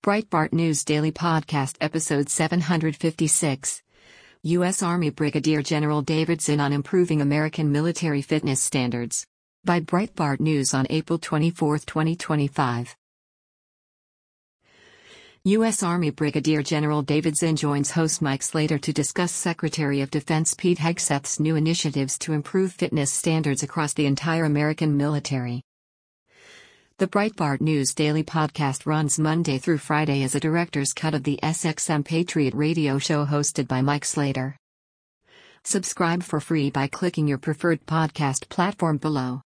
Breitbart News Daily Podcast Episode 756. U.S. Army Brigadier General David Zinn on improving American military fitness standards. By Breitbart News on April 24, 2025. U.S. Army Brigadier General David Zinn joins host Mike Slater to discuss Secretary of Defense Pete Hegseth's new initiatives to improve fitness standards across the entire American military. The Breitbart News Daily Podcast runs Monday through Friday as a director's cut of the SXM Patriot radio show hosted by Mike Slater. Subscribe for free by clicking your preferred podcast platform below.